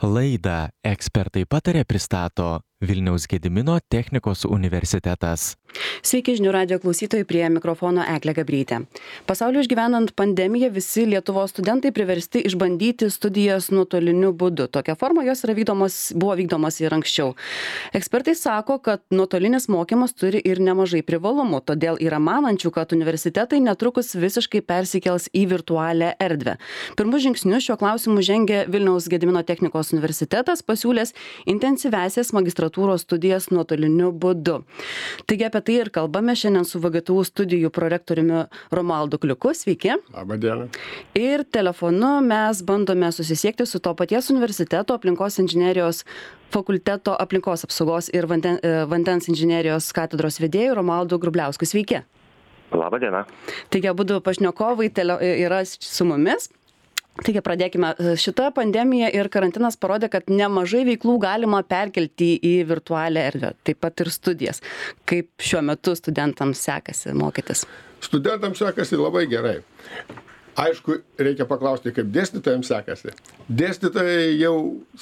Laidą Ekspertai patarė pristato Vilniaus Gedimino technikos universitetas. Sveiki žinių radijo klausytojai, prie mikrofono Eglė Gabrytė. Pasaulio išgyvenant pandemiją visi Lietuvos studentai priversti išbandyti studijas nuotoliniu būdu. Tokia forma jos buvo vykdomas ir anksčiau. Ekspertai sako, kad nuotolinis mokymas turi ir nemažai privalumų, todėl yra manančių, kad universitetai netrukus visiškai persikels į virtualią erdvę. Pirmus žingsnius šiuo klausimu žengė Vilniaus Gedimino technikos universitetas, pasiūlęs intensyvesias magistratūros studijas nuotoliniu būdu. Taigi apie tai ir kalbame šiandien su VGTU studijų prorektoriumi Romualdu Kliuku. Sveiki. Labą dieną. Ir telefonu mes bandome susisiekti su to paties universiteto aplinkos inžinerijos fakulteto aplinkos apsaugos ir vandens inžinerijos katedros vedėju Romualdu Grubliausku. Sveiki. Labą dieną. Taigi abudu pašnekovai yra su mumis. Taigi pradėkime. Šita pandemija ir karantinas parodė, kad nemažai veiklų galima perkelti į virtualią erdvę, taip pat ir studijas. Kaip šiuo metu studentams sekasi mokytis? Studentams sekasi labai gerai. Aišku, reikia paklausti, kaip dėstytojams sekasi. Dėstytojai jau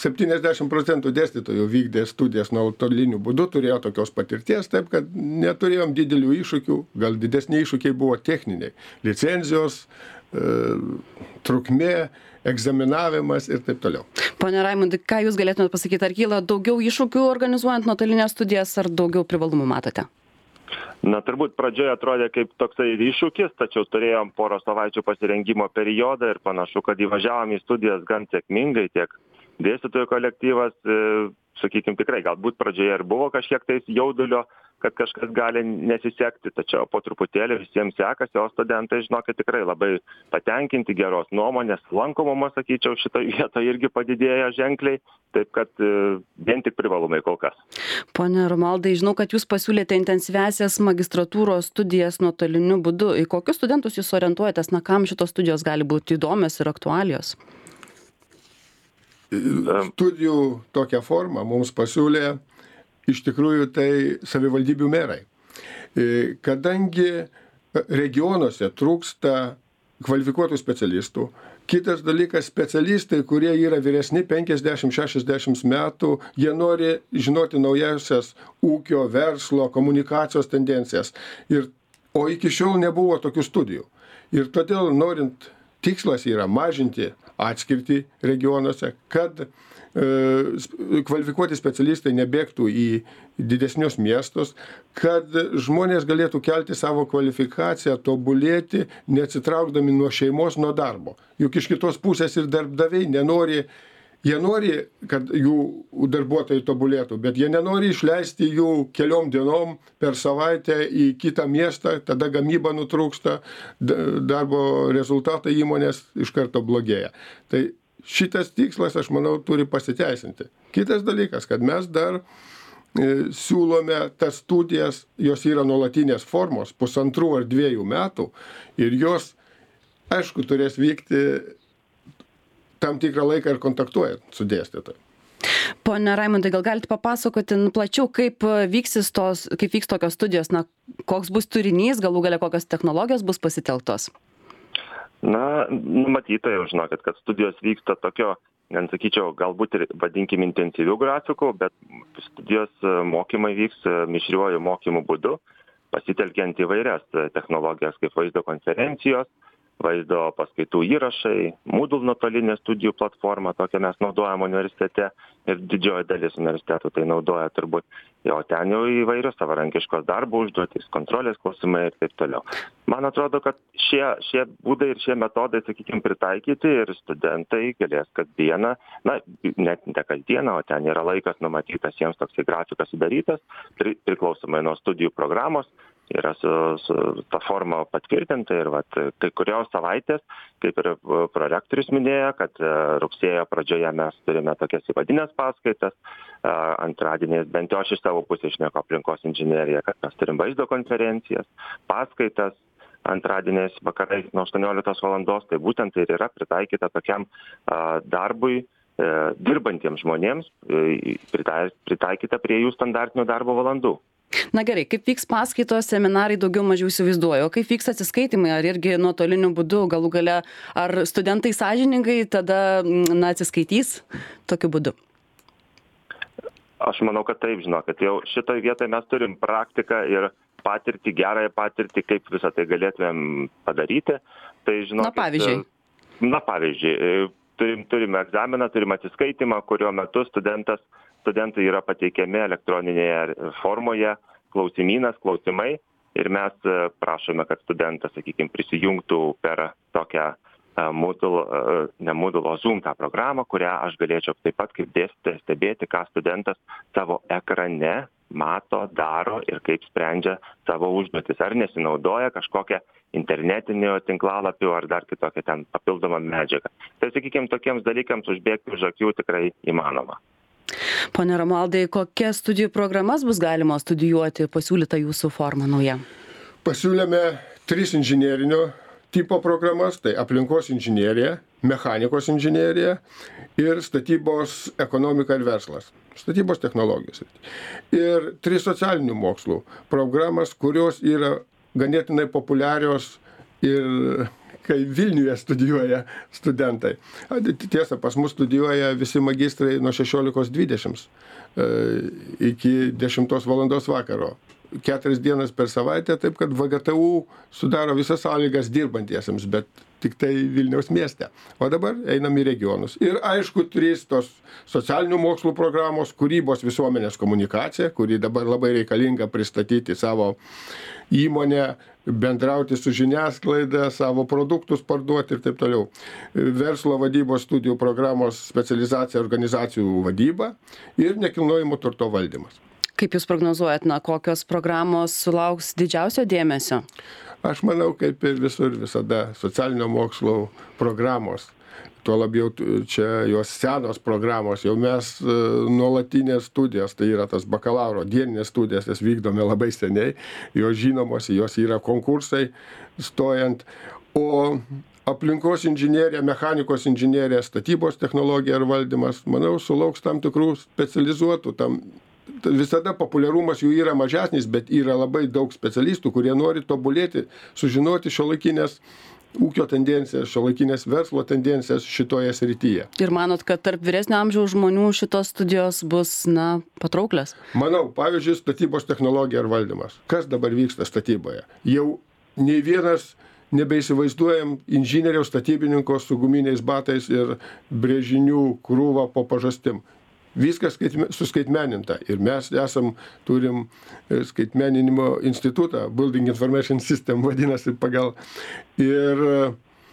70% dėstytojų vykdė studijas nuotoliniu būdu, turėjo tokios patirties, taip kad neturėjom didelių iššūkių, gal didesni iššūkiai buvo techniniai. Licenzijos, trukmė, egzaminavimas ir taip toliau. Pone Raimundai, ką Jūs galėtumėte pasakyti, ar kyla daugiau iššūkių organizuojant nuotolinės studijas, ar daugiau privalumų matote? Na, turbūt pradžioje atrodė kaip toksai iššūkis, tačiau turėjom porą savaičių pasirengimo periodą ir panašu, kad įvažiavom į studijas gan sėkmingai, tiek dėstytojų kolektyvas, sakykime, tikrai galbūt pradžioje ir buvo kažkiek tais jaudulio, kad kažkas gali nesisekti, tačiau po truputėlį visiems sekasi, o studentai, žinokit, tikrai labai patenkinti, geros nuomonės, lankomumas, sakyčiau, šitoje vietoje irgi padidėjo ženkliai, taip kad vien tik privalumai kol kas. Pone Romualdai, žinau, kad Jūs pasiūlėte intensyvesias magistratūros studijas nuotoliniu būdu. Į kokius studentus Jūs orientuojatės, kam šitos studijos gali būti įdomios ir aktualios? Studijų tokią formą mums pasiūlė iš tikrųjų tai savivaldybių merai. Kadangi regionuose trūksta kvalifikuotų specialistų, kitas dalykas, specialistai, kurie yra vyresni 50-60 metų, jie nori žinoti naujausias ūkio, verslo, komunikacijos tendencijas. O iki šiol nebuvo tokių studijų. Ir todėl norint, tikslas yra mažinti atskirtį regionuose, kad kvalifikuoti specialistai nebėgtų į didesnius miestus, kad žmonės galėtų kelti savo kvalifikaciją, tobulėti, neatsitraukdami nuo šeimos, nuo darbo. Juk iš kitos pusės ir darbdaviai jie nori, kad jų darbuotojai tobulėtų, bet jie nenori išleisti jų keliom dienom per savaitę į kitą miestą, tada gamyba nutrūksta, darbo rezultatai įmonės iš karto blogėja. Tai šitas tikslas, aš manau, turi pasiteisinti. Kitas dalykas, kad mes dar siūlome tas studijas, jos yra nuolatinės formos, 1,5 ar 2 metų, ir jos, aišku, turės vykti tam tikrą laiką ir kontaktuojant su dėstytoju. Pone Raimundai, gal galite papasakoti plačiau, kaip vyks tokios studijos, koks bus turinys, galų gale kokios technologijos bus pasitelktos? Na, numatyta jau, žinokit, kad studijos vyksta tokio, sakyčiau, galbūt ir vadinkim intensyvių grafikų, bet studijos mokymai vyks mišriuoju mokymų būdu, pasitelkiant įvairias technologijas kaip vaizdo konferencijos, vaizdo paskaitų įrašai, Moodle nuotolinė studijų platforma, tokią mes naudojam universitete ir didžioji dalis universitetų tai naudoja turbūt. Jo, ten jau įvairios savarankiškos darbo užduotys, kontrolės klausimai ir taip toliau. Man atrodo, kad šie būdai ir šie metodai, sakykime, pritaikyti ir studentai galės kasdieną, net ne kasdieną, o ten yra laikas numatytas jiems toksai grafikas sudarytas, priklausomai nuo studijų programos. Yra su ta forma patvirtinta ir kai kurios savaitės, kaip ir prorektorius minėjo, kad rugsėjo pradžioje mes turime tokias įvadinės paskaitas, antradieniais, bent jau aš iš savo pusės šneku aplinkos inžineriją, kad mes turim vaizdo konferencijas, paskaitas, antradieniais vakarais nuo 18 valandos, tai būtent tai yra pritaikyta tokiam darbui, dirbantiems žmonėms, pritaikyta prie jų standartinio darbo valandų. Na gerai, kaip vyks paskaitos, seminarai, daugiau mažiau įsivaizduoju, o kaip vyks atsiskaitimai, ar irgi nuotoliniu būdu, galų gale, ar studentai sąžiningai tada atsiskaitys tokiu būdu? Aš manau, kad taip, žinokit, jau šitoje vietoje mes turim praktiką ir patirtį, gerąją patirtį, kaip visą tai galėtumėm padaryti. Tai, žinokit, pavyzdžiui, turime egzaminą, turime atsiskaitimą, kurio metu studentai yra pateikiami elektroninėje formoje, klausimai, ir mes prašome, kad studentas, sakykime, prisijungtų per tokią Moodle, Zoom tą programą, kurią aš galėčiau taip pat kaip dėstytojas stebėti, ką studentas savo ekrane mato, daro ir kaip sprendžia savo užduotis, ar nesinaudoja kažkokią internetinio tinklalapių ar dar kitokią ten papildomą medžiagą. Tai, sakykime, tokiems dalykams užbėgti už akių tikrai įmanoma. Pone Romualdai, kokias studijų programas bus galima studijuoti, pasiūlyta jūsų forma nauja? Pasiūlėme 3 inžinerinio tipo programas, tai aplinkos inžinerija, mechanikos inžinerija ir statybos ekonomika ir verslas, statybos technologijos. Ir 3 socialinių mokslų programas, kurios yra ganėtinai populiarios ir kai Vilniuje studijuoja studentai. Tiesa, pas mus studijuoja visi magistrai nuo 16:20 iki 10 valandos vakaro. 4 dienas per savaitę, taip kad VGTU sudaro visas sąlygas dirbantiesiems, bet tik tai Vilniaus mieste. O dabar einam į regionus. Ir aišku, 3 tos socialinių mokslų programos, kūrybos visuomenės komunikacija, kuri dabar labai reikalinga pristatyti savo įmonę, bendrauti su žiniasklaida, savo produktus parduoti ir taip toliau. Verslo vadybos studijų programos specializacija organizacijų vadyba ir nekilnojamo turto valdymas. Kaip Jūs prognozuojat, kokios programos sulauks didžiausio dėmesio? Aš manau, kaip ir visur visada socialinio mokslo programos. Tuo labiau čia jos senos programos, jau mes nuolatinės studijos, tai yra tas bakalauro dieninės studijas, jas vykdome labai seniai, jos žinomos, jos yra konkursai stojant, o aplinkos inžinerija, mechanikos inžinerija, statybos technologija ir valdymas, manau, sulauks tam tikrų specializuotų, visada populiarumas jų yra mažesnis, bet yra labai daug specialistų, kurie nori tobulėti, sužinoti šiuolaikinės ūkio tendencijas, šiuolaikinės verslo tendencijas šitoje srityje. Ir manot, kad tarp vyresnio amžiaus žmonių šitos studijos bus, patrauklios? Manau, pavyzdžiui, statybos technologija ir valdymas. Kas dabar vyksta statyboje? Jau nei vienas nebeįsivaizduojam inžinieriaus statybininko su guminiais batais ir brėžinių krūva po pažastim. Viskas suskaitmeninta ir mes turim skaitmeninimo institutą, Building Information System vadinasi pagal. Ir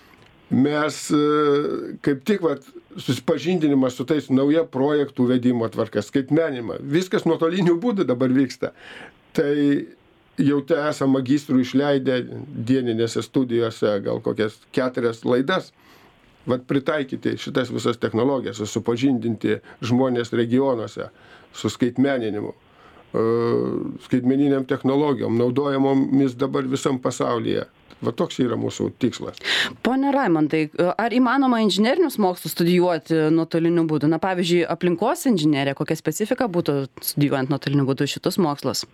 mes kaip tik susipažindinimas su tais nauja projektų vedimo tvarka, skaitmeninimą, viskas nuotoliniu būdu dabar vyksta. Tai jau esam magistrų išleidę dieninėse studijose gal kokias 4 laidas. Pritaikyti šitas visas technologijas, supažindinti žmonės regionuose su skaitmeninimu, skaitmeniniam technologijom, naudojamomis dabar visam pasaulyje. Toks yra mūsų tikslas. Pone Raimondai, ar įmanoma inžinerinius mokslus studijuoti nuotoliniu būdu? Pavyzdžiui, aplinkos inžinerija, kokia specifika būtų studijuojant nuotoliniu būdu šitus mokslus?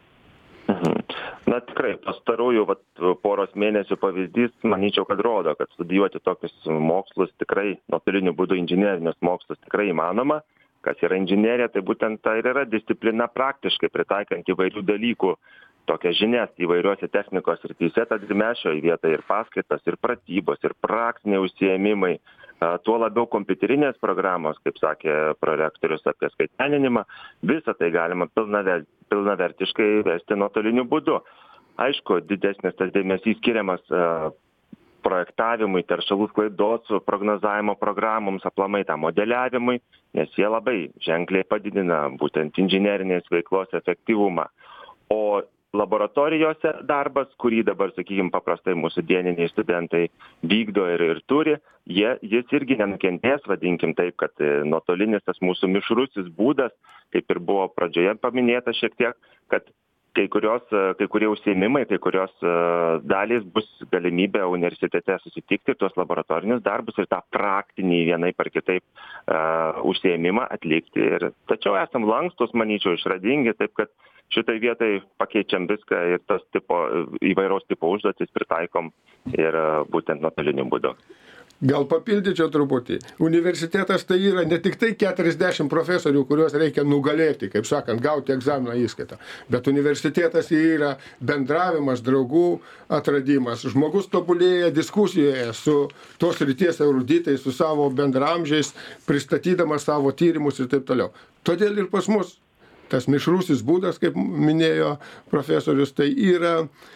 Tikrai, pastarųjų poros mėnesių pavyzdys, manyčiau, kad rodo, kad studijuoti tokius mokslus tikrai nuotoliniu būdu, inžinerinius mokslus tikrai įmanoma. Kas yra inžinerija, tai būtent tai yra disciplina praktiškai pritaikant įvairių dalykų, tokias žinias įvairiuose technikos srityse, tad mes šioje vietoje ir paskaitas, ir pratybos, ir praktiniai užsiėmimai, tuo labiau kompiuterinės programos, kaip sakė prorektorius apie skaitmeninimą, visą tai galima pilnavertiškai vesti nuotoliniu būdu. Aišku, didesnis tas dėmesys skiriamas projektavimui, teršalų sklaidos prognozavimo programoms, aplamai tam modeliavimui, nes jie labai ženkliai padidina būtent inžinerinės veiklos efektyvumą. O laboratorijose darbas, kurį dabar, sakykime, paprastai mūsų dieniniai studentai vykdo ir turi, jis irgi nenukentės, vadinkim taip, kad nuotolinis tas mūsų mišrusis būdas, kaip ir buvo pradžioje paminėta šiek tiek, kad kai kurie užsiėmimai, kai kurios dalys bus galimybė universitete susitikti tuos laboratorinius darbus ir tą praktinį vienaip ar kitaip užsiėmimą atlikti. Tačiau esam lankstus, manyčiau, išradingi, taip kad šitai vietai pakeičiam viską ir tas įvairaus tipo užduotis pritaikom ir būtent nuotoliniu būdu. Gal papildyčiau truputį. Universitetas tai yra ne tik tai 40 profesorių, kuriuos reikia nugalėti, kaip sakant, gauti egzaminą įskaitą. Bet universitetas yra bendravimas, draugų atradimas. Žmogus tobulėja diskusijoje su tos ryties eruditais, su savo bendramžiais, pristatydamas savo tyrimus ir taip toliau. Todėl ir pas mus tas mišrusis būdas, kaip minėjo profesorius, tai yra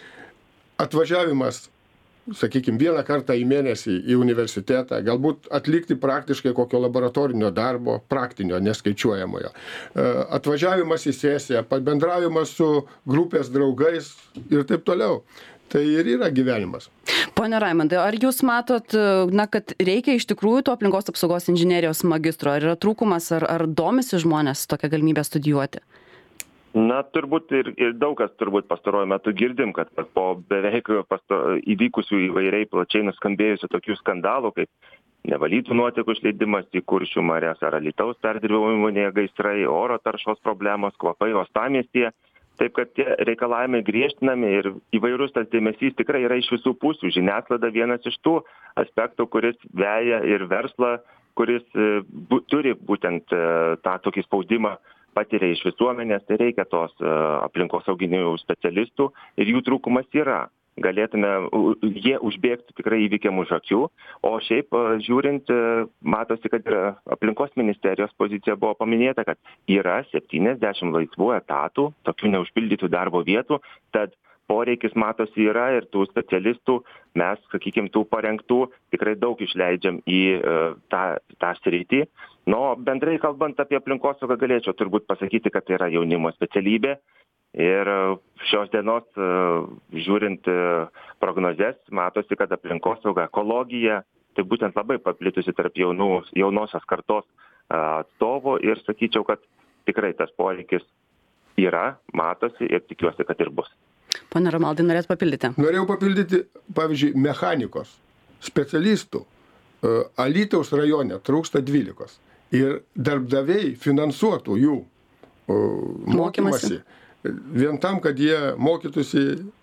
atvažiavimas, sakykime, vieną kartą į mėnesį į universitetą, galbūt atlikti praktiškai kokio laboratorinio darbo, praktinio, neskaičiuojamojo. Atvažiavimas į sesiją, pabendravimas su grupės draugais ir taip toliau. Tai ir yra gyvenimas. Pone Raimondai, ar jūs matot, kad reikia iš tikrųjų to aplinkos apsaugos inžinerijos magistro? Ar yra trūkumas, ar domisi žmonės tokią galimybę studijuoti? Na, turbūt ir daug kas turbūt pastaruoju metu girdim, kad po beveik įvykusių įvairiai plačiai nuskambėjusių tokių skandalų, kaip nevalytų nuotekų išleidimas į Kuršių marias ar Alytaus perdirbimo įmonėje gaisrai, oro taršos problemos, kvapai uostamiestyje. Taip kad tie reikalavimai griežtinami ir įvairus tas dėmesys tikrai yra iš visų pusių. Žiniasklaida vienas iš tų aspektų, kuris veja ir verslą, kuris turi būtent tą tokį spaudimą patiria iš visuomenės, tai reikia tos aplinkosauginių specialistų ir jų trūkumas yra. Galėtume jie užbėgti tikrai įvykiam už akių, o šiaip žiūrint, matosi, kad ir aplinkos ministerijos pozicija buvo paminėta, kad yra 70 laisvų etatų, tokių neužpildytų darbo vietų, tad poreikis matosi yra ir tų specialistų mes, sakykime, tų parengtų tikrai daug išleidžiam į tą sritį. Nu, bendrai kalbant apie aplinkosaugą galėčiau turbūt pasakyti, kad tai yra jaunimo specialybė ir šios dienos žiūrint prognozes matosi, kad aplinkosauga, ekologija, tai būtent labai paplitusi tarp jaunosios kartos atstovų ir sakyčiau, kad tikrai tas poreikis yra, matosi ir tikiuosi, kad ir bus. Pone Romualdai, norėt papildyti? Norėjau papildyti, pavyzdžiui, mechanikos specialistų Alytaus rajone trūksta 12. Ir darbdaviai finansuotų jų mokymasi vien tam, kad jie mokytųsi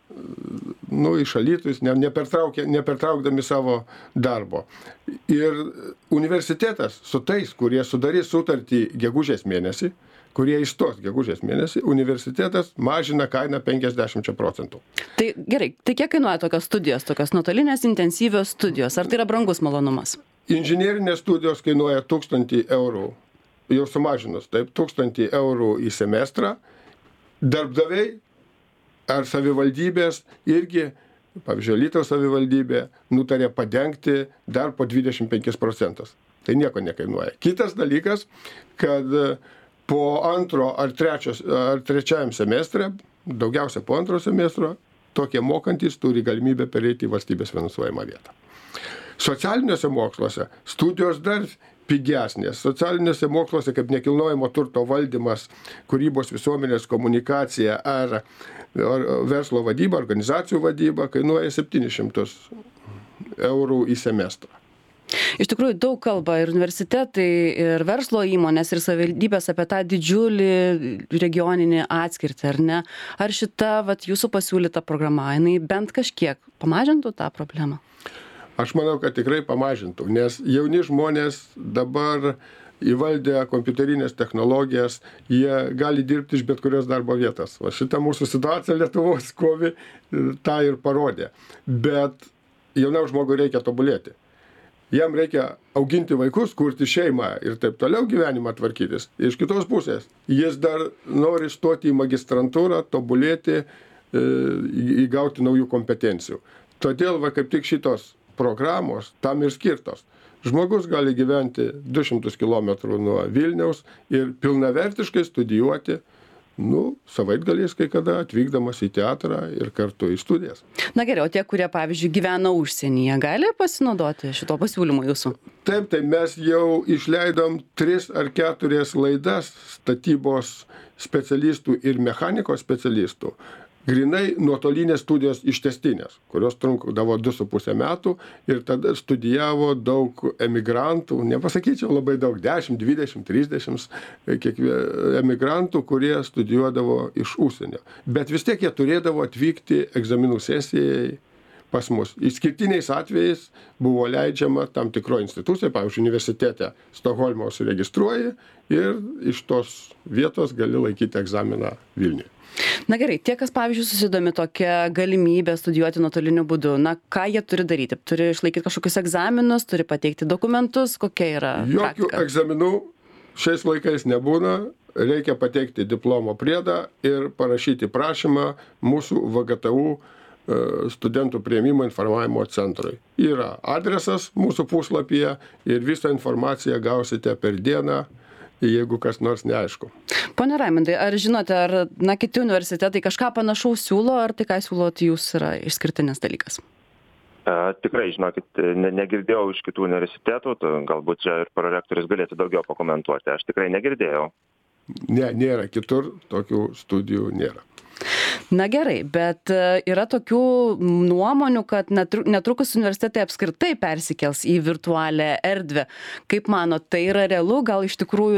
iš Alytus, nepertraukdami savo darbo. Ir universitetas su tais, kurie sudarys sutartį gegužės mėnesį, kurie įstos gegužės mėnesį, universitetas mažina kainą 50%. Tai gerai, tai kiek kainuoja tokios studijos, tokios nuotolinės intensyvios studijos? Ar tai yra brangus malonumas? Inžinerinės studijos kainuoja 1000 eurų, jau sumažinus, taip, 1000 eurų į semestrą. Darbdaviai ar savivaldybės irgi, pavyzdžiui, Alytaus savivaldybė nutarė padengti dar po 25%. Tai nieko nekainuoja. Kitas dalykas, kad po antro ar trečiajam semestre, daugiausia po antro semestro, tokie mokantys turi galimybę pereiti į valstybės finansuojamą vietą. Socialiniuose moksluose studijos dar pigesnės. Socialiniuose moksluose kaip nekilnojamo turto valdymas, kūrybos visuomenės komunikacija ar verslo vadyba, organizacijų vadyba kainuoja 700 eurų į semestrą. Iš tikrųjų daug kalba ir universitetai, ir verslo įmonės, ir savivaldybės apie tą didžiulį regioninį atskirtį, ar ne? Ar šita jūsų pasiūlyta programa, jinai bent kažkiek pamažintų tą problemą? Aš manau, kad tikrai pamažintų, nes jauni žmonės dabar įvaldę kompiuterinės technologijas, jie gali dirbti iš bet kurios darbo vietos. O šita mūsų situacija Lietuvos COVID tą ir parodė. Bet jaunam žmogui reikia tobulėti. Jam reikia auginti vaikus, kurti šeimą ir taip toliau gyvenimą tvarkytis. Iš kitos pusės, jis dar nori stoti į magistrantūrą, tobulėti, įgauti naujų kompetencijų. Todėl kaip tik šitos programos tam ir skirtos. Žmogus gali gyventi 200 km nuo Vilniaus ir pilnavertiškai studijuoti savaitgaliais kai kada atvykdamas į teatrą ir kartu į studijas. Na gerai, o tie, kurie, pavyzdžiui, gyvena užsienyje, gali pasinaudoti šito pasiūlymu jūsų? Taip, tai mes jau išleidom 3 ar 4 laidas statybos specialistų ir mechanikos specialistų. Grinai nuotolinės studijos ištęstinės, kurios trunkdavo 2,5 metų ir tada studijavo daug emigrantų, nepasakyčiau labai daug, 10, 20, 30 emigrantų, kurie studijuodavo iš užsienio. Bet vis tiek jie turėdavo atvykti egzaminų sesijai pas mus. Išskirtiniais atvejais buvo leidžiama tam tikroje institucijoje, pavyzdžiui, universitete Stokholmo užsiregistruoji ir iš tos vietos gali laikyti egzaminą Vilniuje. Na gerai, tie, kas, pavyzdžiui, susidomi tokia galimybė studijuoti nuotoliniu būdu, na ką jie turi daryti? Turi išlaikyti kažkokius egzaminus, turi pateikti dokumentus, kokia yra Jokių praktika? egzaminų šiais laikais nebūna, reikia pateikti diplomo priedą ir parašyti prašymą mūsų VGTU studentų priėmimo informavimo centrui. Yra adresas mūsų puslapyje ir visą informaciją gausite per dieną, jeigu kas nors neaišku. Pone Raimundai, ar žinote, ar kiti universitetai kažką panašaus siūlo, ar tai, ką siūlot jūs, yra išskirtinis dalykas? Tikrai, žinokit, negirdėjau iš kitų universitetų, galbūt čia ir prorektorius galėtų daugiau pakomentuoti. Aš tikrai negirdėjau. Ne, nėra kitur, tokių studijų nėra. Na gerai, bet yra tokių nuomonių, kad netrukus universitetai apskritai persikels į virtualią erdvę. Kaip manot, tai yra realu? Gal iš tikrųjų,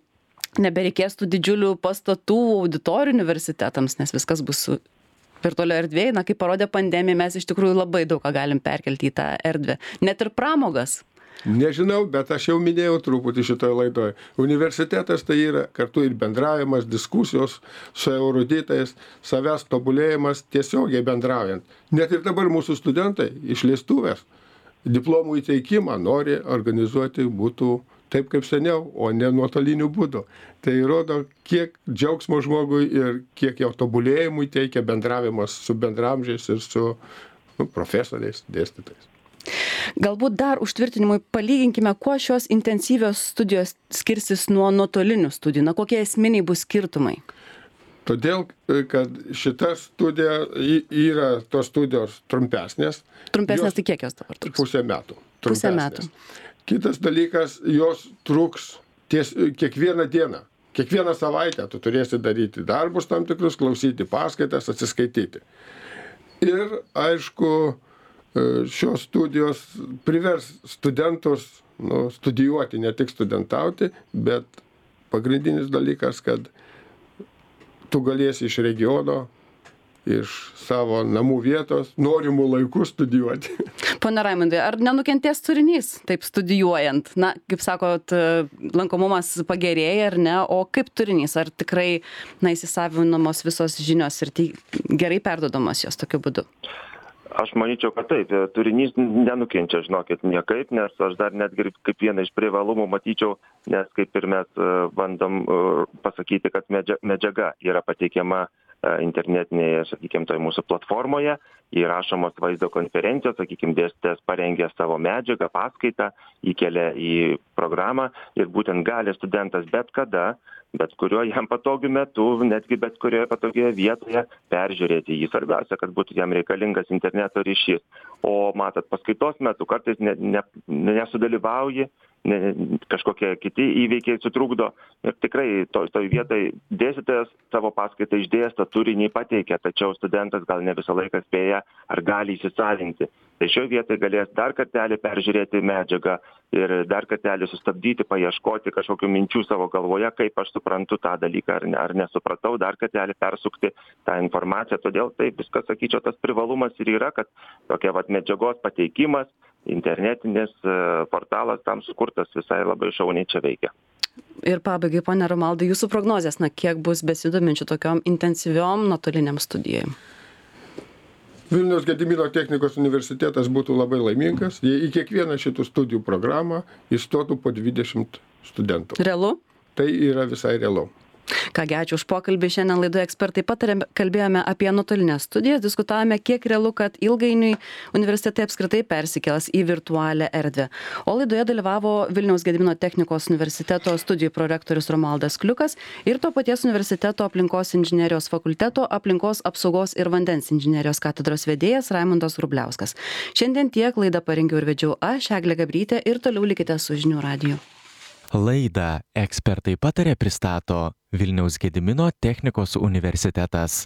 nebereikės tų didžiulių pastatų auditorijų universitetams, nes viskas bus virtualioje erdvėje. Kaip parodė pandemija, mes iš tikrųjų labai daug ką galim perkelti į tą erdvę. Net ir pramogas. Nežinau, bet aš jau minėjau truputį šitoje laidoje. Universitetas tai yra kartu ir bendravimas, diskusijos su eruditais, savęs tobulėjimas tiesiogiai bendraujant. Net ir dabar mūsų studentai išleistuvės diplomų įteikimą nori organizuoti būtų taip kaip seniau, o ne nuotoliniu būdu. Tai rodo, kiek džiaugsmo žmogui ir kiek jau tobulėjimui teikia bendravimas su bendramžiais ir su profesoriais, dėstytojais. Galbūt dar užtvirtinimui palyginkime, kuo šios intensyvios studijos skirsis nuo nuotolinių studijų, kokie esminiai bus skirtumai? Todėl, kad šita studija yra tos studijos trumpesnės. Trumpesnės, tai kiek jos dabar truks? Pusę metų. Pusę metų. Kitas dalykas, jos truks kiekvieną dieną. Kiekvieną savaitę tu turėsi daryti darbus tam tikrus, klausyti paskaitas, atsiskaityti. Ir, aišku, šios studijos privers studentus studijuoti, ne tik studentauti, bet pagrindinis dalykas, kad tu galėsi iš regiono, iš savo namų vietos, norimų laikų studijuoti. Pone Raimundai, ar nenukentės turinys taip studijuojant? Kaip sakot, lankomumas pagerėja ar ne, o kaip turinys? Ar tikrai įsisavinamos visos žinios ir gerai perduodamos jos tokiu būdu? Aš manyčiau, kad taip, turinys nenukenčia, žinokit, niekaip, nes aš dar netgi kaip vieną iš privalumų matyčiau, nes kaip ir mes bandom pasakyti, kad medžiaga yra pateikiama internetinėje, sakykime, toj mūsų platformoje, įrašomos vaizdo konferencijos, sakykime, dėstytojas parengė savo medžiagą, paskaitą, įkelia į programą ir būtent gali studentas bet kada, bet kuriuo jam patogiu metu, netgi bet kurioje patogioje vietoje peržiūrėti jį. Svarbiausia, kad būtų jam reikalingas interneto ryšys. O matot, paskaitos metu kartais nesudalyvauji, kažkokie kiti įveikiai sutrukdo. Ir tikrai toj vietoj dėstytojas savo paskaitą išdėsto, turinį pateikia, tačiau studentas gal ne visą laiką spėja ar gali įsisavinti. Tai šioje vietoje galės dar kartelį peržiūrėti medžiagą ir dar kartelį sustabdyti, paieškoti kažkokių minčių savo galvoje, kaip aš suprantu tą dalyką ar nesupratau, dar kartelį persukti tą informaciją. Todėl taip viskas, sakyčiau, tas privalumas ir yra, kad tokia medžiagos pateikimas, internetinis portalas tam sukurtas visai labai šauniai čia veikia. Ir pabaigai, pone Romaldai, jūsų prognozės, kiek bus besidominčių tokiom intensyviom nuotoliniam studijom? Vilniaus Gedimino technikos universitetas būtų labai laimingas, jei į kiekvieną šitų studijų programą įstotų po 20 studentų. Realu? Tai yra visai realu. Kągi, ačiū už pokalbį. Šiandien laidoje Ekspertai patarė kalbėjome apie nuotolinės studijas, diskutavome, kiek realu, kad ilgainiui universitetai apskritai persikels į virtualią erdvę. O laidoje dalyvavo Vilniaus Gedimino technikos universiteto studijų prorektorius Romualdas Kliukas ir to paties universiteto aplinkos inžinerijos fakulteto aplinkos apsaugos ir vandens inžinerijos katedros vedėjas Raimundas Grubliauskas. Šiandien tiek, laidą parengiau ir vedžiau aš, Eglė Gabrytė, ir toliau likite su Žinių radiju. Laidą Ekspertai patarė pristato Vilniaus Gedimino technikos universitetas.